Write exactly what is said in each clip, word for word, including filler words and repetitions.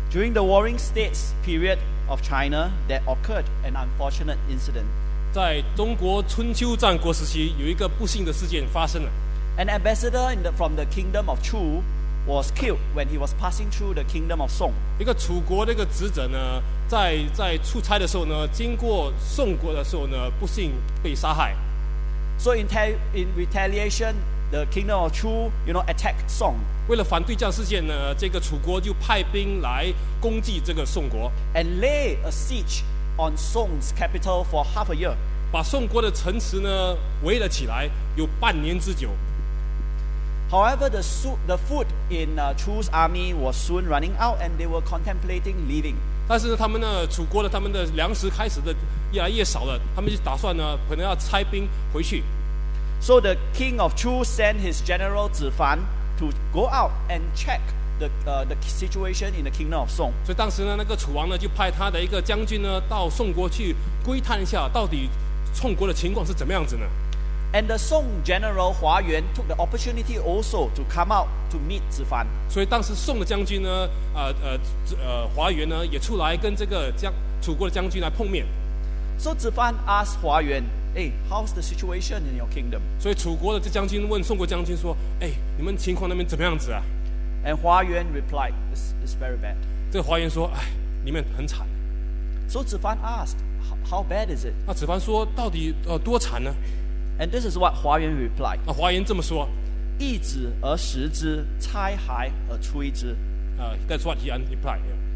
During the Warring States period of China, there occurred an unfortunate incident. 在中国春秋战国时期，有一个不幸的事件发生了。 An ambassador in the, from the kingdom of Chu was killed when he was passing through the kingdom of Song. 一个楚国的一个使者呢，在在出差的时候呢，经过宋国的时候呢，不幸被杀害。 So in, ta- in retaliation, the kingdom of Chu, you know, attacked Song. 为了反对这样事件呢，这个楚国就派兵来攻击这个宋国， and lay a siege on Song's capital for half a year. 把宋国的城池呢围了起来，有半年之久。 However, the, su- the food in uh, Chu's army was soon running out, and they were contemplating leaving. 但是呢，他们呢，楚国的他们的粮食开始的越来越少了，他们就打算呢，可能要拆兵回去。 So the king of Chu sent his general Zifan to go out and check the uh, the situation in the kingdom of Song. 所以当时呢，那个楚王呢，就派他的一个将军呢，到宋国去窥探一下，到底宋国的情况是怎么样子呢？ And the Song general Hua Yuan took the opportunity also to come out to meet Zifan. 所以当时宋的将军呢，呃呃呃，华元呢也出来跟这个将楚国的将军来碰面。 So Zifan asked Hua Yuan, "Hey, how's the situation in your kingdom?" 所以楚国的这将军问宋国将军说：“哎，你们情况那边怎么样子啊 And Hua Yuan replied, "It's, it's very bad." ？” 这个华元说：“哎，里面很惨。” So Zifan asked, "How bad is it?" 那子凡说：“到底呃多惨呢 And this is what Hua Yuan replied. 那华元这么说， 一子而食之，拆骸而摧之。 呃 ，That's what he replied.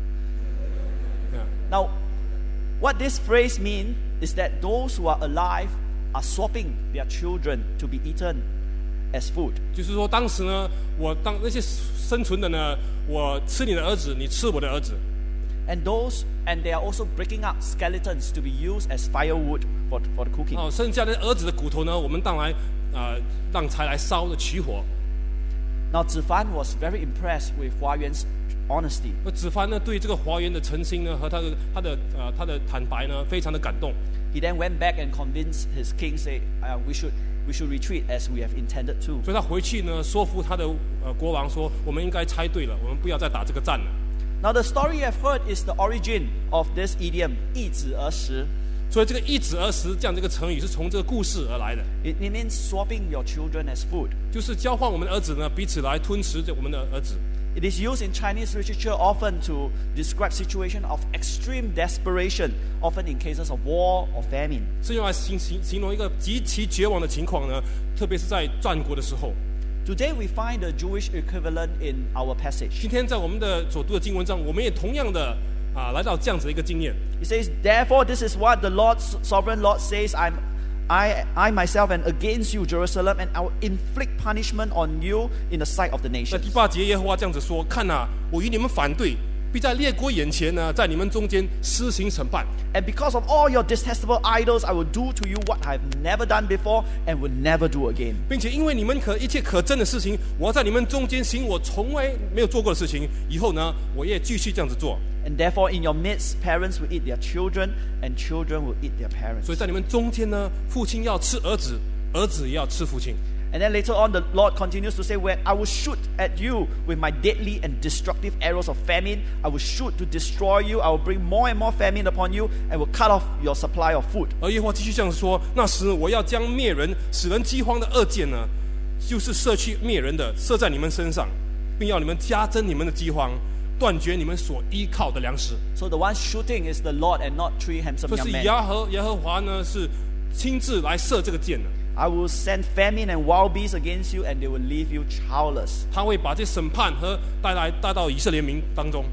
Yeah. Yeah. Now, what this phrase means is that those who are alive are swapping their children to be eaten as food. 就是说，当时呢，我当那些生存的呢，我吃你的儿子，你吃我的儿子。 And those, and they are also breaking up skeletons to be used as firewood for, for the cooking. 哦，剩下的儿子的骨头呢，我们当来呃让柴来烧的取火。 Now, Zifan was very impressed with Hua Yuan's honesty. 那子凡呢，对这个华元的诚心呢和他的他的呃他的坦白呢，非常的感动。 He then went back and convinced his king, say, uh, we should we should retreat as we have intended to. 所以他回去呢，说服他的呃国王说，我们应该猜对了，我们不要再打这个战了。 Now, the story you have heard is the origin of this idiom, 一子而食. 所以这个一子而食这样这个成语是从这个故事而来的， It, it means swapping your children as food. 就是交换我们的儿子呢，彼此来吞食着我们的儿子。 It is used in Chinese literature often to describe situation of extreme desperation, often in cases of war or famine. 是用来形形形容一个极其绝望的情况呢，特别是在战国的时候。 Today we find the Jewish equivalent in our passage. 今天在我们的所读的经文上，我们也同样的啊来到这样子的一个经验。 It says, "Therefore, this is what the Lord, sovereign Lord, says: I'm, I, I myself am against you, Jerusalem, and I will inflict punishment on you in the sight of the 在 nations." 第八节，耶和华这样子说：“看呐、啊，我与你们反对，必在列国眼前呢，在你们中间施行审判。 And because of all your detestable idols, I will do to you what I have never done before and will never do again. 并且因为你们可一切可憎的事情，我要在你们中间行我从来没有做过的事情。以后呢，我也继续这样子做。 And therefore, in your midst, parents will eat their children, and children will eat their parents. 所以在你们中间呢，父亲要吃儿子，儿子也要吃父亲。 And then later on, the Lord continues to say, "Where I will shoot at you with my deadly and destructive arrows of famine. I will shoot to destroy you. I will bring more and more famine upon you, and will cut off your supply of food." 而耶和华继续这样子说：那时我要将灭人、使人饥荒的恶箭呢，就是射去灭人的，射在你们身上，并要你们加增你们的饥荒，断绝你们所依靠的粮食。 So the one shooting is the Lord, and not three handsome 所以 young 是 men. 耶和耶和华呢，是亲自来射这个箭的。 I will send famine and wild beasts against you, and they will leave you childless. 他会把这审判和带来带到以色列民当中。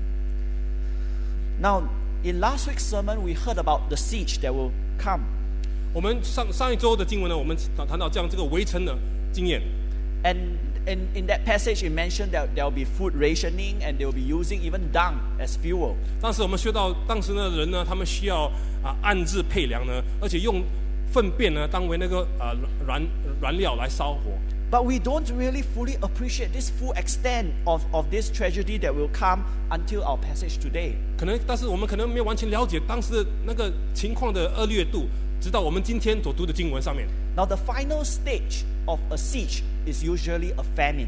Now, in last week's sermon, we heard about the siege that will come. 我们上上一周的经文呢，我们谈到这样这个围城的经验。 And in, in that passage, it mentioned that there will be food rationing, and they will be using even dung as fuel. 当时我们学到，当时的人呢，他们需要啊按日配粮呢，而且用粪便呢当为那个啊燃燃料来烧火。 But we don't really fully appreciate this full extent of, of this tragedy that will come until our passage today. 可能，但是我们可能没有完全了解当时的那个情况的恶劣度，直到我们今天所读的经文上面。 Now, the final stage of a siege is usually a famine.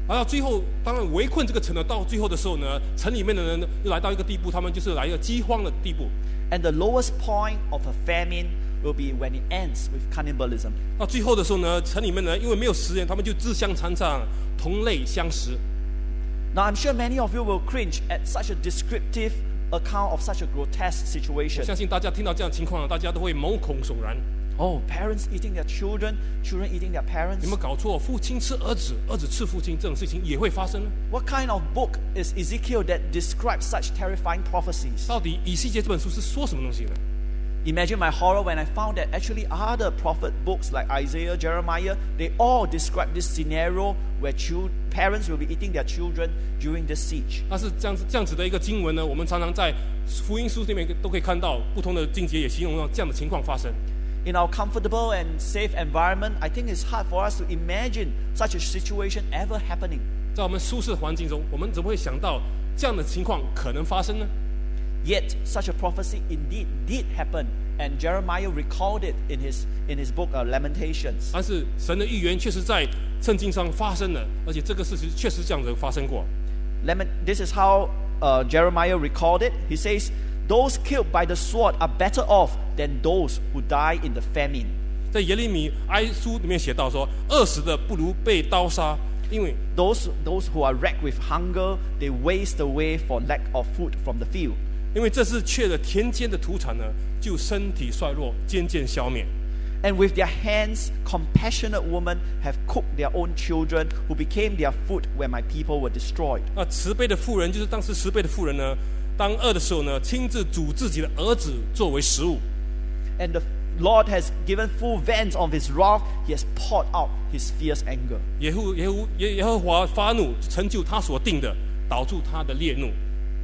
然后最后，当然围困这个城呢，到最后的时候呢，城里面的人又来到一个地步，他们就是来一个饥荒的地步。 And the lowest point of a famine will be when it ends with cannibalism. 到最后的时候呢，城里面呢，因为没有食人，他们就自相残杀，同类相食。 Now, I'm sure many of you will cringe at such a descriptive account of such a grotesque 我 situation. 相信大家听到这样的情况，大家都会毛孔悚然。 Oh, parents eating their children, children eating their 有 parents. 没有搞错？父亲吃儿子，儿子吃父亲，这种事情也会发生呢？ What kind of book is Ezekiel that describes such terrifying prophecies? 到底以西结这本书是说什么东西呢？ Imagine my horror when I found that actually other prophet books like Isaiah, Jeremiah, they all describe this scenario where chil- parents will be eating their children during this siege. 但是这样子这样子的一个经文呢，我们常常在福音书里面都可以看到，不同的经节也形容到这样的情况发生。 In our comfortable and safe environment, I think it's hard for us to imagine such a situation ever happening. 在我们舒适的环境中，我们怎么会想到这样的情况可能发生呢？ Yet, such a prophecy indeed did happen, and Jeremiah recalled it in his, in his book uh, Lamentations. 但是神的预言确实在圣经上发生了，而且这个事情确实这样子发生过。 Lament- this is how uh, Jeremiah recalled it. He says, "Those killed by the sword are better off than those who die in the famine." 在耶利米哀书里面写到说，饿死的不如被刀杀，因为 Those, those who are wrecked with hunger, they waste away for lack of food from the field. 因为这是缺了田间的土产呢，就身体衰弱，渐渐消灭。 And with their hands, compassionate women have cooked their own children, who became their food when my people were destroyed. 那慈悲的妇人，就是当时慈悲的妇人呢，当饿的时候呢，亲自煮自己的儿子作为食物。 And the Lord has given full vent of his wrath. He has poured out his fierce anger. 耶户耶户耶耶和华发怒，成就他所定的，导致他的烈怒。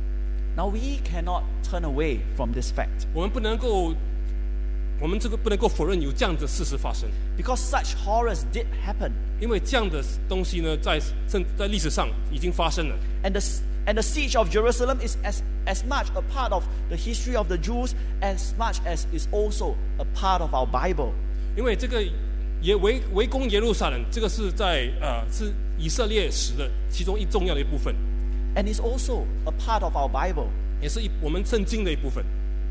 Now we cannot turn away from this fact, 我们不能够，我们这个不能够否认有这样的事实发生， because such horrors did happen. 因为这样的东西呢，在圣在历史上已经发生了。 And the, and the siege of Jerusalem is as, as much a part of the history of the Jews as much as is also a part of our Bible. 因为这个耶围围攻耶路撒冷，这个是在呃是以色列史的其中一重要的一部分， And it's also a part of our Bible. 也是一我们圣经的一部分。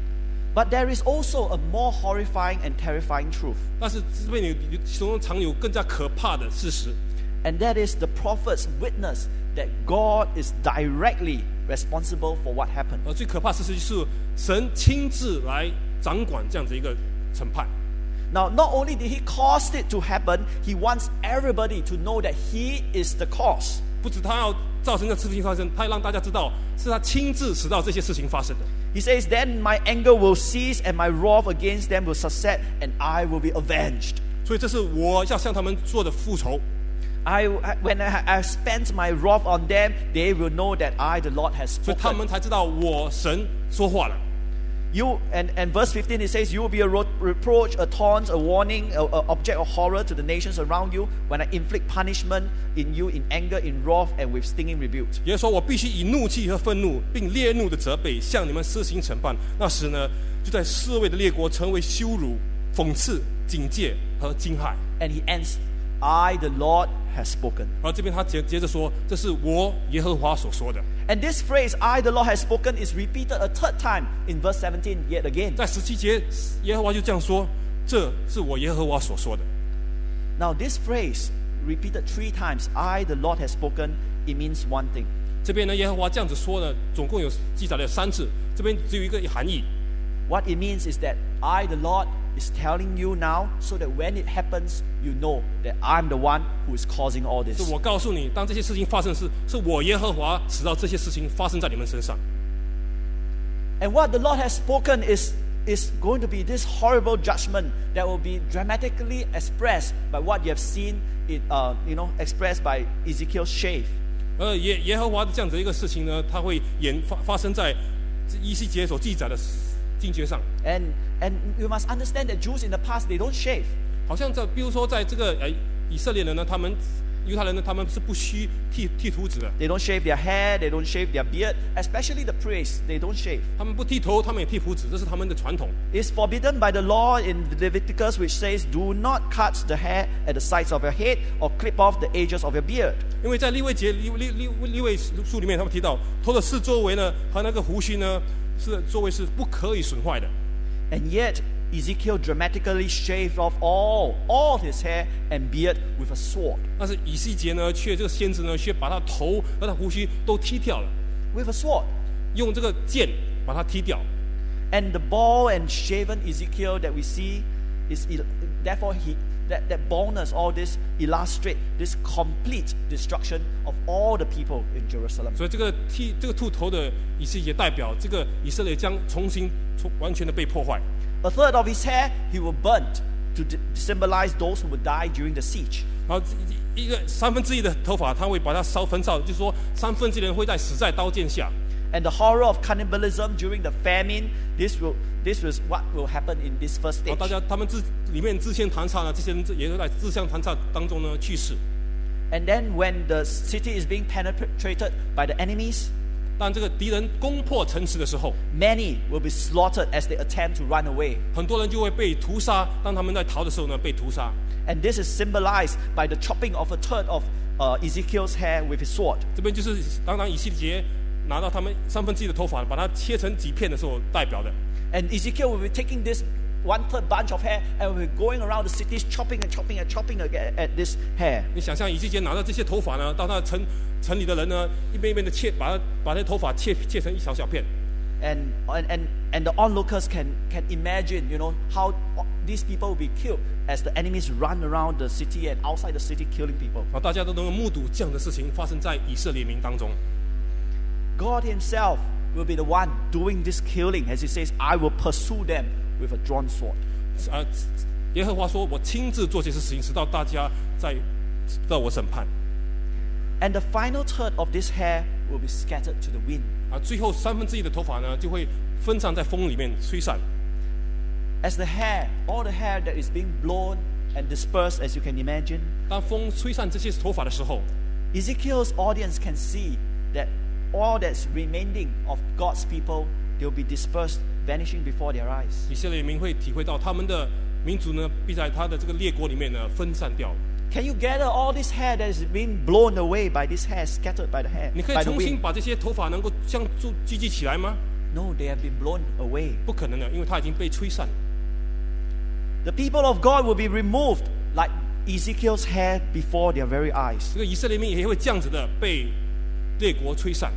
But there is also a more horrifying and terrifying truth. 但是这边有其中常有更加可怕的事实， And that is the prophet's witness that God is directly responsible for what happened. 而最可怕的事实就是神亲自来掌管这样子一个审判。 Now, not only did he cause it to happen, he wants everybody to know that he is the cause. 不止他要造成这事情发生，他要让大家知道是他亲自使到这些事情发生的。 He says, "Then my anger will cease and my wrath against them will subside and I will be avenged." 所以这是我要向他们做的复仇。 I, when I, I spent my wrath on them, they will know that I, the Lord, has 所以他们 spoken. 才知道我神说话了。 You and, and verse fifteen it says, "You will be a ro- reproach, a taunt, a warning, a, a object of horror to the nations around you when I inflict punishment in you in anger, in wrath, and with stinging rebuke." 也就是说，我必须以怒气和愤怒，并烈怒的责备，向你们施行审判。那时呢，就在四位的列国成为羞辱、讽刺、警戒和惊骇。 And he ends, "I, the Lord, has spoken." 而这边他接接着说，这是我耶和华所说的。 And this phrase, "I, the Lord, has spoken," is repeated a third time in verse seventeen yet again. 在十七节，耶和华就这样说：“这是我耶和华所说的。” Now, this phrase, repeated three times, "I, the Lord, has spoken," it means one thing. 这边呢，耶和华这样子说呢，总共有记载了三次。这边只有一个含义， What it means is that I, the Lord, is telling you now so that when it happens, you know that I'm the one who is causing all 是 this. 我告诉你，当这些事情发生时，是我耶和华使到这些事情发生在你们身上。 And what the Lord has spoken is, is going to be this horrible judgment that will be dramatically expressed by what you have seen it, uh, you know, expressed by Ezekiel's shave. 而耶耶和华的这样子一个事情呢，它会演发发生在以西结所记载的经节上。 And, and you must understand that Jews in the past, they don't shave. 好像在，比如说在这个呃以色列人呢，他们犹太人呢，他们是不需剃剃秃子的， They don't shave their hair, they don't shave their beard, especially the priests, they don't shave. 他们不剃头，他们也剃胡子，这是他们的传统。 It's forbidden by the law in Leviticus, which says, do not cut the hair at the sides of your head or clip off the edges of your beard. 因为在利未节利利利利未书里面，他们提到头的四周围呢和那个胡须呢是周围是不可以损坏的。 And yet, Ezekiel dramatically shaved off all, all his hair and beard with a sword. 但是以西结呢，却这个先知呢，却把他头和他胡须都剃掉了， With a sword. 用这个剑把它剃掉。 And the bald and shaven Ezekiel that we see is il- therefore he that, that baldness, all this illustrate this complete destruction of all the people in Jerusalem. 所以这个剃这个秃头的以西结代表这个以色列将重新重完全的被破坏。 A third of his hair he will burn to d- symbolize those who will die during the siege. 然后一个三分之一的头发，他会把它烧焚烧，就是说三分之一的人会在死在刀剑下。 And the horror of cannibalism during the famine, this will this was what will happen in this first 然后 stage. 大家他们自里面自相残杀呢，这些人也都在自相残杀当中呢去世。 And then when the city is being penetrated by the enemies, 当这个敌人攻破城池的时候， many will be slaughtered as they attempt to run away. 很多人就会被屠杀。当他们在逃的时候呢，被屠杀。 And this is symbolized by the chopping of a third of uh, Ezekiel's hair with his sword. 这边就是当当以西结拿到他们三分之一的头发，把它切成几片的时候代表的。 And Ezekiel will be taking this one-third bunch of hair and will be going around the cities chopping and chopping and chopping at, at this hair. 你想象以西结拿到这些头发呢，到他城城里的人呢，一遍一遍的切，把它把那头发切切成一小小片。 And, and, and, and the onlookers can, can imagine, you know, how these people will be killed as the enemies run around the city and outside the city killing people. 啊，大家都能够目睹这样的事情发生在以色列民当中。 God himself will be the one doing this killing, as he says, I will pursue them with a drawn sword. 啊，耶和华说：“我亲自做这些事情，直到大家在到我审判。” And the final third of this hair will be scattered to the wind. 啊，最后三分之一的头发呢，就会分散在风里面吹散。 As the hair, all the hair that is being blown and dispersed, as you can imagine, 当风吹散这些头发的时候， Ezekiel's audience can see that all that's remaining of God's people, they will be dispersed, vanishing before their eyes. 以色列民会体会到他们的民族呢，必在他的这个列国里面呢分散掉。 Can you gather all this hair that is being blown away by this hair, scattered by the hair, 你可以 by the 重新 wind? 把这些头发能够像聚集起来吗？ No, they have been blown away. 不可能的，因为它已经被吹散。 The people of God will be removed like Ezekiel's hair before their very eyes. 这个以色列民也会这样子的被列国吹散。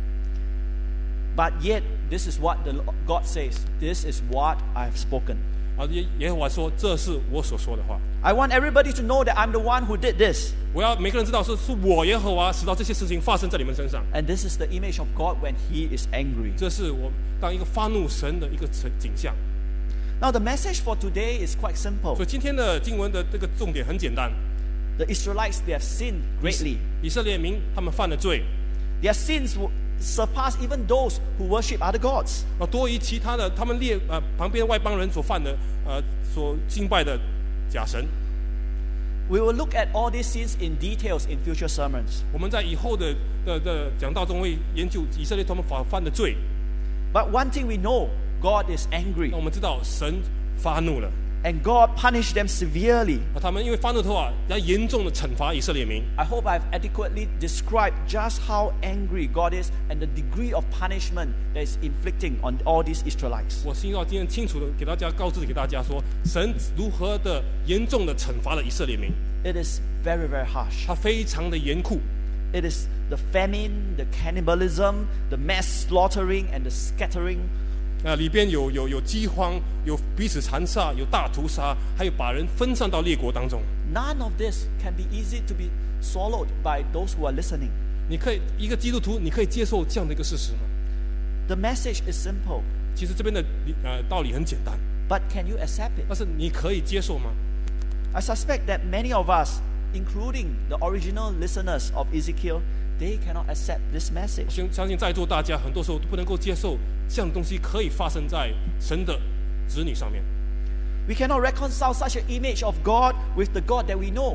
But yet, this is what the God says. This is what I have spoken. 啊，耶耶和华说：“这是我所说的话。 I want everybody to know that I'm the one who did this. 我要每个人知道是是我耶和华使到这些事情发生在你们身上。 And this is the image of God when He is angry. 这是我当一个发怒神的一个景象。 Now, the message for today is quite 所 simple. 以今天的经文的这个重点很简单： The Israelites, they have sinned greatly. 以色列民他们犯了罪， Their sins will surpass even those who worship other gods. 啊，多于其他的他们列呃旁边外邦人所犯的呃所敬拜的假神。 We will look at all these sins in details in future sermons. 我们在以后的的的讲道中会研究以色列他们所犯的罪。 But one thing we know, God is angry. 那我们知道神发怒了， And God punished them severely. 啊，他们因为发怒的话，要严重的惩罚以色列民。 I hope I've adequately described just how angry God is and the degree of punishment that is inflicting on all these Israelites. 我希望今天清楚的给大家告知给大家说，神如何的严重的惩罚了以色列民， It is very, very harsh. 他非常的严酷。 It is the famine, the cannibalism, the mass slaughtering, and the scattering. 啊，里边有有有饥荒，有彼此残杀，有大屠杀，还有把人分散到列国当中。 None of this can be easy to be swallowed by those who are listening. 你可以一个基督徒，你可以接受这样的一个事实吗？ The message is simple, 其实这边的呃道理很简单， but can you accept it? 但是你可以接受吗？ I suspect that many of us, including the original listeners of Ezekiel, they cannot accept this 我 message. 相相信在座大家很多时候都不能够接受这样的东西可以发生在神的子女上面。 We cannot reconcile such an image of God with the God that we know.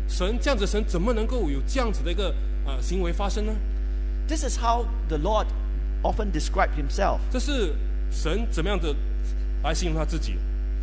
神这样子，神怎么能够有这样子的一个呃行为发生呢？ This is how the Lord often described himself. 这是神怎么样的来形容他自己？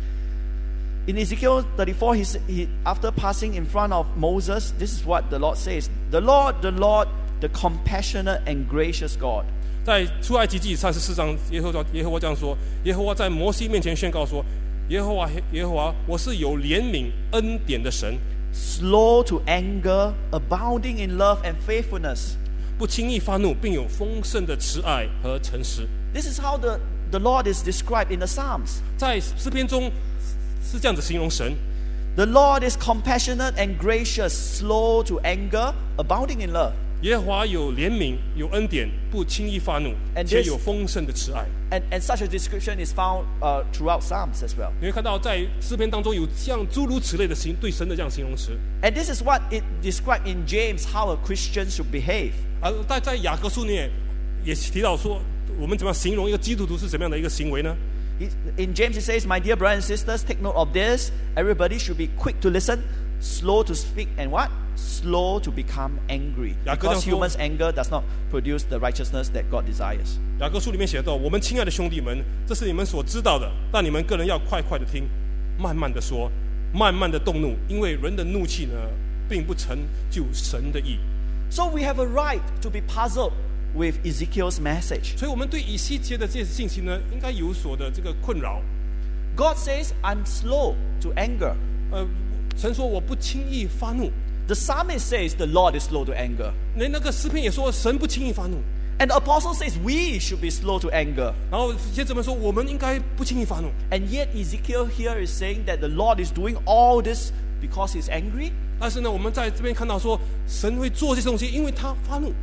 In Ezekiel thirty-four, he, he, after passing in front of Moses, this is what the Lord says. The Lord, the Lord, the compassionate and gracious God. 在出埃及记三十四章，耶和华耶和华这样说：耶和华在摩西面前宣告说：耶和华耶和华，我是有怜悯恩典的神， Slow to anger, abounding in love and faithfulness. 不轻易发怒，并有丰盛的慈爱和诚实。 This is how the, the Lord is described in the Psalms. 在诗篇中是这样子形容神。 The Lord is compassionate and gracious, slow to anger, abounding in love. 耶和华有怜悯，有恩典，不轻易发怒， And 且 this- 有丰盛的慈爱。 And, and such a description is found uh, throughout Psalms as well. 你会看到在诗篇当中有这样诸如此类的形对神的这样形容词。 And this is what it described in James how a Christian should behave. 而在在雅各书里面也提到说，我们怎么样形容一个基督徒是怎么样的一个行为呢？ He- In James it says, My dear brothers and sisters, take note of this. Everybody should be quick to listen, slow to speak, and what? Slow to become angry. 雅各这样 Because 说。 human's anger does not produce the righteousness that God desires. 雅各书里面写到：我们亲爱的兄弟们，这是你们所知道的，但你们个人要快快的听，慢慢的说，慢慢的动怒，因为人的怒气呢，并不成就神的意。 So we have a right to be puzzled with Ezekiel's message. 所以，我们对以西结的这些信息呢，应该有所的这个困扰。 God says, I'm slow to anger. 呃，神说我不轻易发怒， The psalmist says the Lord is slow to anger. 连那个诗篇也说神不轻易发怒。 And the apostle says we should be slow to anger. 然后先知们说我们应该不轻易发怒。 And yet Ezekiel here is saying that the Lord is doing all this because he's angry. 但是呢，我们在这边看到说，神会做这些东西，因为他发怒。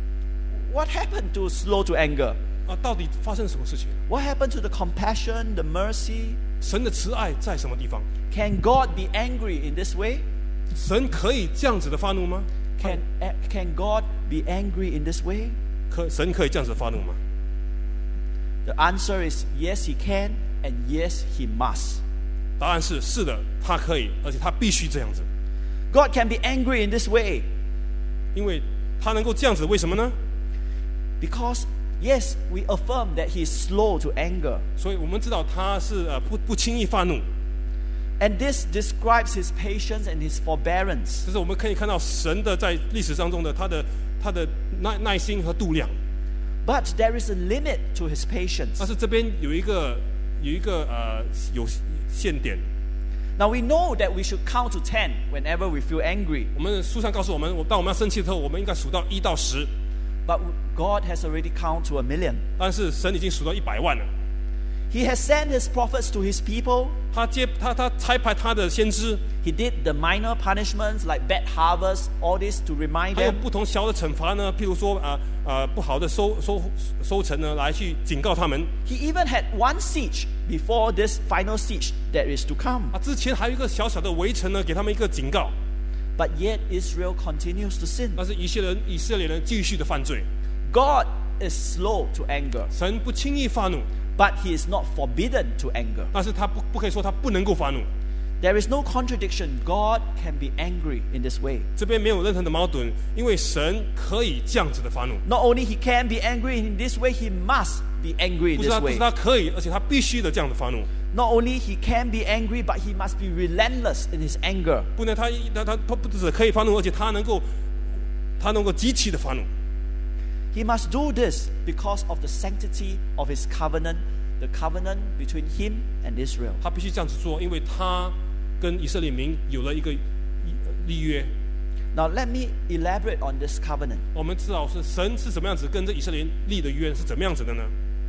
What happened to slow to anger? 啊，到底发生了什么事情？ What happened to the compassion, the mercy? 神的慈爱在什么地方？ Can God be angry in this way? 神可以这样子的发怒吗？ Can, can God be angry in this way? 可神可以这样子发怒吗？ The answer is yes, he can, and yes, he must. 答案是是的，他可以，而且他必须这样子， God can be angry in this way 因为他能够这样子，为什么呢？ because, yes, we affirm that he is slow to anger. 所以我们知道他是呃不不轻易发怒， And this describes his patience and his forbearance. 这是我们可以看到神的在历史当中的他的他的耐耐心和度量。 But there is a limit to his patience. 但是这边有一个有一个呃有限点。 Now we know that we should count to ten whenever we feel angry. 我们书上告诉我们，我当我们要生气的时候，我们应该数到一到十。 But God has already counted to a million. 但是神已经数到一百万了。 He has sent his prophets to his people. 他接他他差派他的先知， He did the minor punishments like bad harvest, all this to remind 还有 them. 不同小的惩罚呢，譬如说啊啊、呃、不好的收收收成呢，来去警告他们。 He even had one siege before this final siege that is to come. 啊，之前还有一个小小的围城呢，给他们一个警告。 But yet Israel continues to sin. 但是以色列人以色列人继续的犯罪， God is slow to anger, 神不轻易发怒， but he is not forbidden to anger. 但是他不不可以说他不能够发怒。 There is no contradiction. God can be angry in this way. 这边没有任何的矛盾，因为神可以这样子的发怒， Not only he can be angry in this way, he must be angry in 不是 this 他不是 way. 他可以，而且他必须的这样的发怒。 Not only he can be angry, but he must be relentless in his anger. 不能他他他他不只可以发怒，而且他能够他能够极其的发怒。 He must do this because of the sanctity of his covenant, the covenant between him and Israel. 他必须这样子做，因为他跟以色列民有了一个立约。 Now let me elaborate on this covenant. 我们知道是神是怎么样子跟这以色列立的约是怎么样子的呢？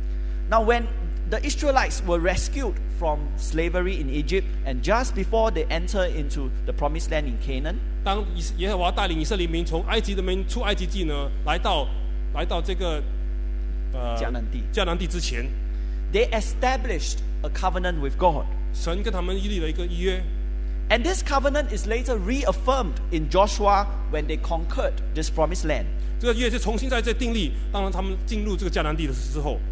Now when the Israelites were rescued from slavery in Egypt, and just before they enter into the promised land in Canaan, 当耶和华带领以色列民从埃及的民出埃及记呢，来到来到这个呃迦南地迦南地之前， they established a covenant with God. 神跟他们立了一个约。 And this covenant is later reaffirmed in Joshua when they conquered this promised land. 这个约是重新在这订立，当然他们进入这个迦南地的时候，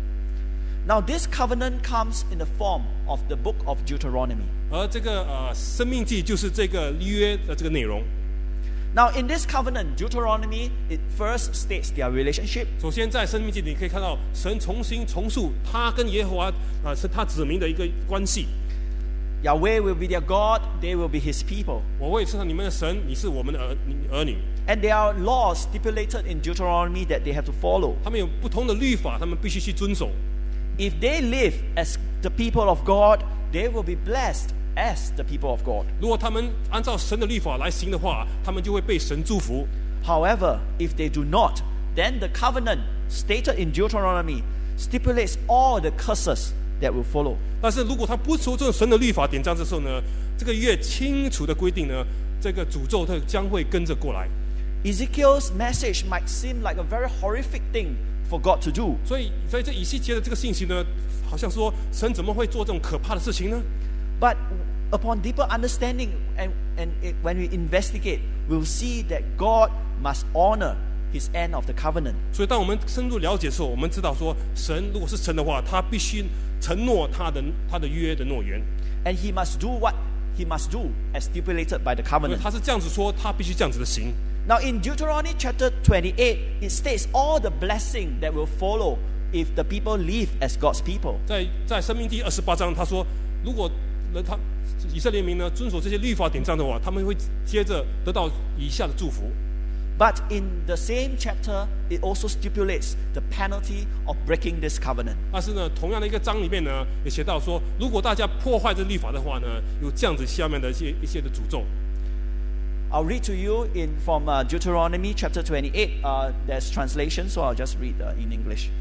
Now this covenant comes in the form of the book of Deuteronomy. 而这个呃生命记就是这个约的这个内容。 Now, in this covenant, Deuteronomy, it first states their relationship. 首先，在生命记里可以看到神重新重塑他跟耶和华啊是他子民的一个关系。 Yahweh will be their God, they will be His people. 我会是你们的神，你是我们的儿儿女。 And there are laws stipulated in Deuteronomy that they have to follow. 他们有不同的律法，他们必须去遵守。 If they live as the people of God, they will be blessed as the people of God. 如果他们按照神的律法来行的话，他们就会被神祝福。 However, if they do not, then the covenant stated in Deuteronomy stipulates all the curses that will follow. 但是如果他不守这种神的律法典章的时候呢，这个越清楚的规定呢，这个诅咒它将会跟着过来。 Ezekiel's message might seem like a very horrific thing for God to do. 所以，所以这以西结的这个信息呢，好像说神怎么会做这种可怕的事情呢？ But upon deeper understanding and, and it, when we investigate, we'll see that God must honor His end of the covenant. 所以，当我们深入了解的时候，我们知道说，神如果是神的话，他必须承诺他的他的约的诺言。 And He must do what He must do as stipulated by the 所以 covenant. 他是这样子说，他必须这样子的行。 Now in Deuteronomy chapter twenty-eight, it states all the blessing that will follow if the people live as God's people. 在在申命记二十八章，他说，如果人他以色列民呢遵守这些律法典章的话，他们会接着得到以下的祝福。 But in the same chapter, it also stipulates the penalty of breaking this covenant. 但是呢，同样的一个章里面呢，也写到说，如果大家破坏这律法的话呢，有这样子下面的一些一些的诅咒。 I'll read to you in from uh, Deuteronomy chapter twenty-eight. Uh, there's translation, so I'll just read uh, in English.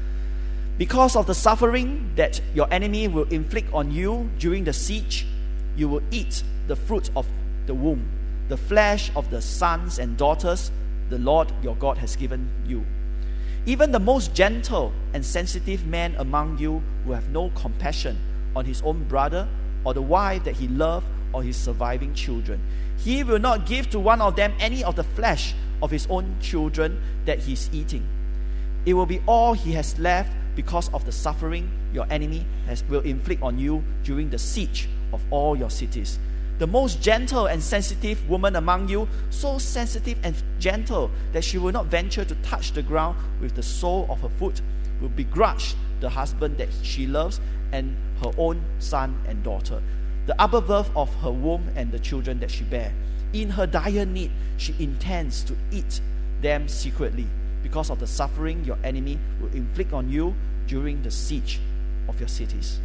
Because of the suffering that your enemy will inflict on you during the siege, you will eat the fruit of the womb, the flesh of the sons and daughters the Lord your God has given you. Even the most gentle and sensitive man among you will have no compassion on his own brother or the wife that he loved or his surviving children. He will not give to one of them any of the flesh of his own children that he is eating. It will be all he has left because of the suffering your enemy has, will inflict on you during the siege of all your cities. The most gentle and sensitive woman among you, so sensitive and gentle that she will not venture to touch the ground with the sole of her foot, will begrudge the husband that she loves and her own son and daughter, the upper birth of her womb and the children that she bare. In her dire need, she intends to eat them secretly because of the suffering your enemy will inflict on you during the siege of your cities.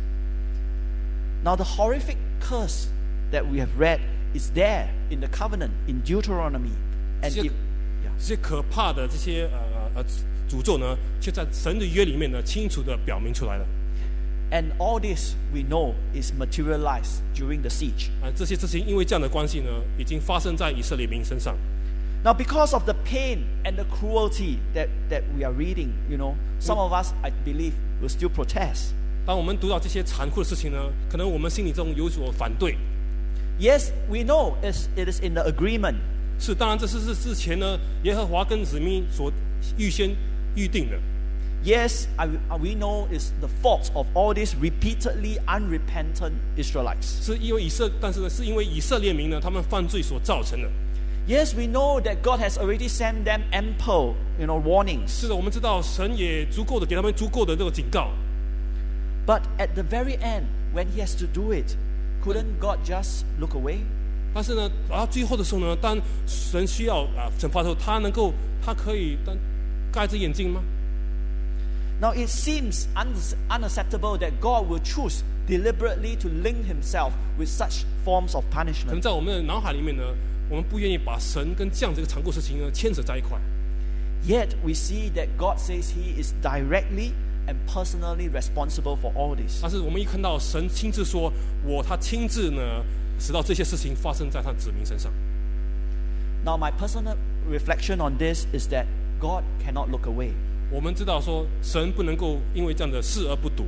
Now the horrific curse that we have read is there in the covenant in Deuteronomy. And 这些 it, yeah. 这些可怕的这些呃呃诅咒呢，却在神的约里面呢，清楚的表明出来了。 And all this we know is materialized during the siege. 啊，这些事情因为这样的关系呢，已经发生在以色列民身上。 Now, because of the pain and the cruelty that, that we are reading, you know, some of us, I believe, will still protest. 当我们读到这些残酷的事情呢，可能我们心里中有所反对。 Yes, we know it's, it is in the agreement. 是，当然这是是之前呢，耶和华跟子民所预先预定的。 Yes, I, we know it's the fault of all these repeatedly unrepentant Israelites. 是因为以色，但是呢，是因为以色列民呢，他们犯罪所造成的。 Yes, we know that God has already sent them ample, you know, warnings. 是的，我们知道神也足够的给他们足够的这个警告。 But at the very end, when He has to do it, couldn't God just look away? 但是呢，然后最后的时候呢，当神需要啊惩罚的时候，他能够，他可以当盖着眼睛吗？ Now it seems unacceptable that God will choose deliberately to link Himself with such forms of 可能 punishment. 在我们的脑海里面呢，我们不愿意把神跟这样这个残酷事情呢牵扯在一块。 Yet we see that God says He is directly and personally responsible for all this. 但是我们一看到神亲自说，我他亲自呢，使到这些事情发生在他子民身上。 Now my personal reflection on this is that God cannot look away. 我们知道说，神不能够因为这样的视而不睹。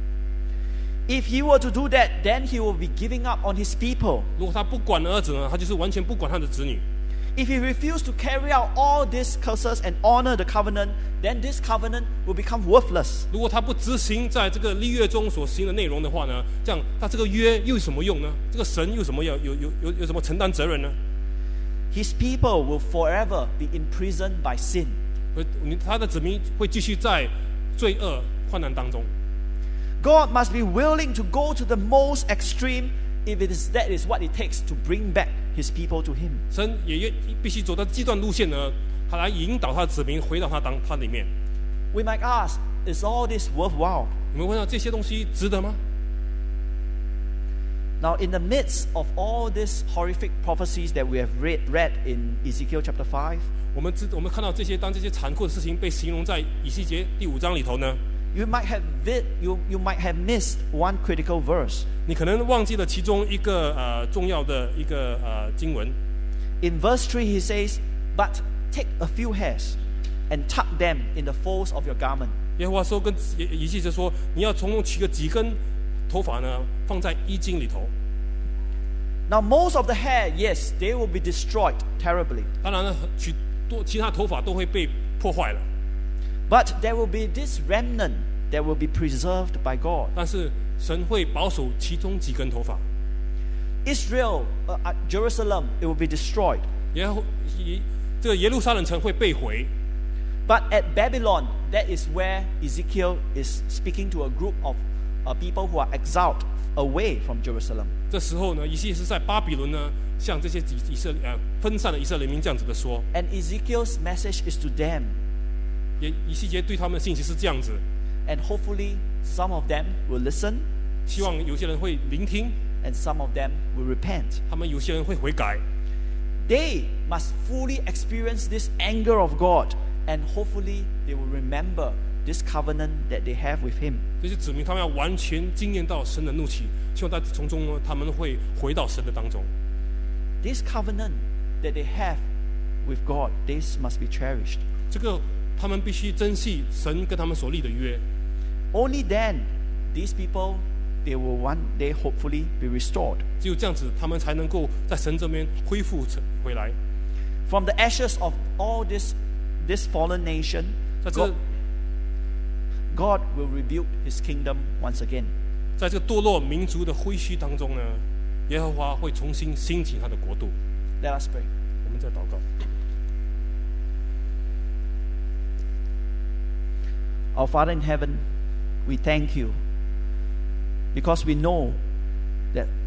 If He were to do that, then He will be giving up on His people. 如果他不管儿子呢，他就是完全不管他的子女。 If He refused to carry out all these curses and honor the covenant, then this covenant will become worthless. 如果他不执行在这个立约中所行的内容的话呢，这样他这个约又有什么用呢？这个神有什么要有有有有什么承担责任呢？ His people will forever be imprisoned by sin. 而你他的子民会继续在罪恶患难当中。 God must be willing to go to the most extreme if it is that is what it takes to bring back His people to Him. 神也愿必须走到极端路线呢，他来引导他的子民回到他当他里面。 We might ask, is all this worthwhile? 你们问到这些东西值得吗？ Now, in the midst of all these horrific prophecies that we have read, read in Ezekiel chapter five, 我们知我们看到这些，当这些残酷的事情被形容在以西结第五章里头呢， you might have vid, you, you might have missed one critical verse. 你可能忘记了其中一个呃重要的一个呃经文。 In verse three, he says, "But take a few hairs and tuck them in the folds of your garment." 耶和华说跟以西结说，你要从中取个几根头发呢，放在衣襟里头。 Now, most of the hair, yes, they will be destroyed terribly. 当然了，许多其他头发都会被破坏了， But there will be this remnant that will be preserved by God. 但是神会保守其中几根头发。 Israel, uh, uh, Jerusalem, it will be destroyed. 耶和以这个耶路撒冷城会被毁， But at Babylon, that is where Ezekiel is speaking to a group of uh, people who are exiled away from Jerusalem. 这时候呢，以西结是在巴比伦呢，向这些以以色列呃分散的以色列民这样子的说， And Ezekiel's message is to them. 也以西结对他们的信息是这样子， And hopefully, some of them will listen, 希望有些人会聆听， and some of them will repent. 他们有些人会悔改， They must fully experience this anger of God, and hopefully they will remember this covenant that they have with Him. 这些子民他们要完全经验到神的怒气，希望在从中呢，他们会回到神的当中。 This covenant that they have with God, this must be cherished. 这个他们必须珍惜神跟他们所立的约， Only then, these people, they will one day hopefully be restored. 只有这样子，他们才能够在神这边恢复回来。 From the ashes of all this, this fallen nation, 在这 God, God will rebuild His kingdom once again. 在这个堕落民族的灰墟当中呢，耶和华会重新兴起他的国度。 Let us pray. 我们再祷告。 Our Father in heaven, we thank You because we know that